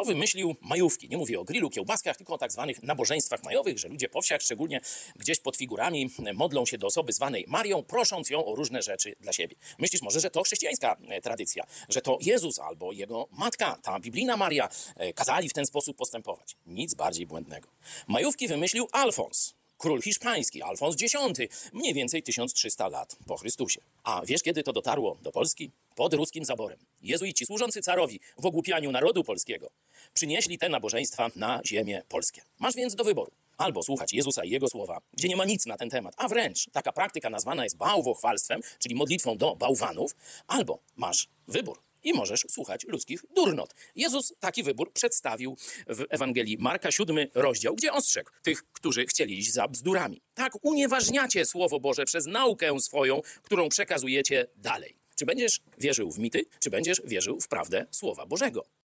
Kto wymyślił majówki? Nie mówię o grillu, kiełbaskach, tylko o tak zwanych nabożeństwach majowych, że ludzie po wsiach, szczególnie gdzieś pod figurami, modlą się do osoby zwanej Marią, prosząc ją o różne rzeczy dla siebie. Myślisz może, że to chrześcijańska tradycja, że to Jezus albo jego matka, ta biblijna Maria, kazali w ten sposób postępować. Nic bardziej błędnego. Majówki wymyślił Alfons, król hiszpański, Alfons X, mniej więcej 1300 lat po Chrystusie. A wiesz, kiedy to dotarło do Polski? Pod ruskim zaborem. Jezuici służący carowi w ogłupianiu narodu polskiego przynieśli te nabożeństwa na ziemię polskie. Masz więc do wyboru. Albo słuchać Jezusa i Jego słowa, gdzie nie ma nic na ten temat, a wręcz taka praktyka nazwana jest bałwochwalstwem, czyli modlitwą do bałwanów, albo masz wybór i możesz słuchać ludzkich durnot. Jezus taki wybór przedstawił w Ewangelii Marka, 7 rozdział, gdzie ostrzegł tych, którzy chcieli iść za bzdurami. Tak unieważniacie Słowo Boże przez naukę swoją, którą przekazujecie dalej. Czy będziesz wierzył w mity, czy będziesz wierzył w prawdę Słowa Bożego?